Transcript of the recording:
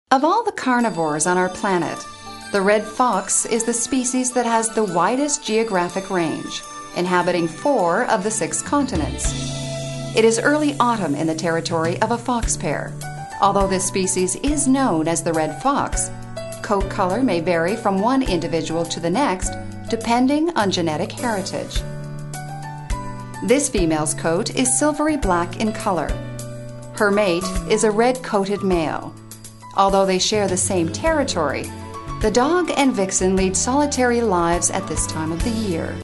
Of all the carnivores on our planet, the red fox is the species that has the widest geographic range, inhabiting 4 of the 6 continents. It is early autumn in the territory of a fox pair. Although this species is known as the red fox, coat color may vary from one individual to the next depending on genetic heritage. This female's coat is silvery black in color. Her mate is a red-coated male. Although they share the same territory, the dog and vixen lead solitary lives at this time of the year.